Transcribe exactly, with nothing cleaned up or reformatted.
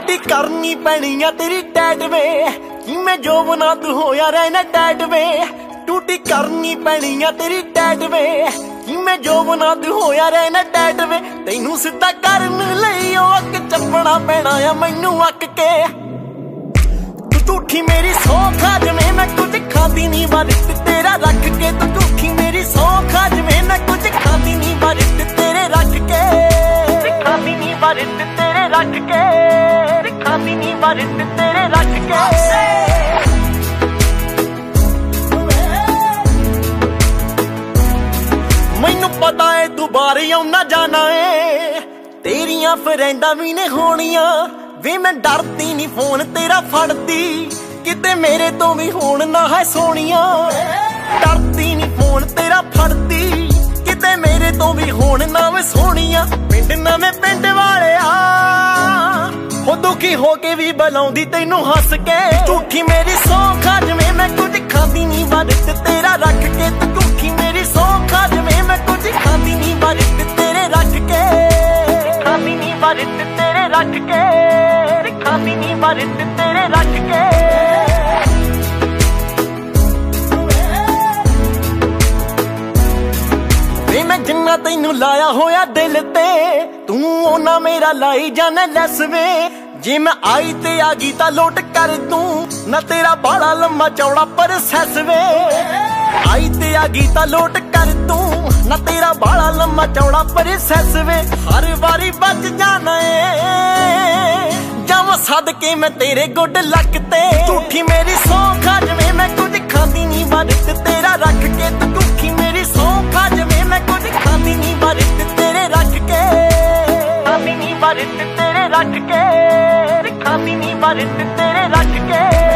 टूटी करनी पैनी आ तेरी टैट वे कि मैं जो बना तू होया रहना टैट वे। टूटी करनी पैनी आ तेरी टैट वे कि मैं जो बना तू होया रहना टैट वे। तैनू सीधा करन लई ओ अक चपना पैना आ मैनू अक के। तू झूठी मेरी सौ खा जिवें मैं कुछ खादी नहीं वारित तेरा रख के। तू झूठी मेरी सौ खा जिवें मैं कुछ खादी नहीं वारित तेरे रख के। खादी नहीं वारित तेरे रख के। खादी नहीं वारित तेरे रख के। मैनू पता है तू बाहर आउना जाना है तेरिया फ्रेंडा भी ने होनिया वे। मैं डरती नहीं फोन तेरा फड़ती किते मेरे तो भी होन ना है सोनिया। डरती नहीं फोन तेरा फड़ती किते मेरे तो भी होन ना वे सोनिया। पिंड नवे पिंड वाले आ हो दुखी होके भी बुलाउंदी तैनू हस के। झूठी मेरी सौ खा जिवें मैं कुछ खादी नहीं वारित तेरा रख के। तू झूठी मेरी सौ खा जिवें मैं कुछ खादी नहीं वारित तेरे रख के। खादी नहीं वारित तेरे रख के। खादी नहीं वारित तेरे रख के। मैं जिन्ना तैनू लाया होया दिल ते तू ओना मेरा लाई जाना लैस वे। जे मैं आई ते आ गई तां लोट कर तू ना तेरा बाड़ा लम्मा चौड़ा पर सैस वे। आई ते आ गई तां लोट कर तू ना तेरा बाड़ा लम्मा चौड़ा पर सैस वे। हर वारी बच जाना है जावां सद के मैं तेरे गुड लगते। झूठी मेरी सौ खा जिवें मैं कुछ खादी नहीं वारित तेरा रख के। तू झूठी मेरी सौ खा जिवें मैं कुछ खादी नहीं वारित तेरे रख के। खादी नहीं वारित तेरे रख के। खादी नहीं वारित तेरे रख के।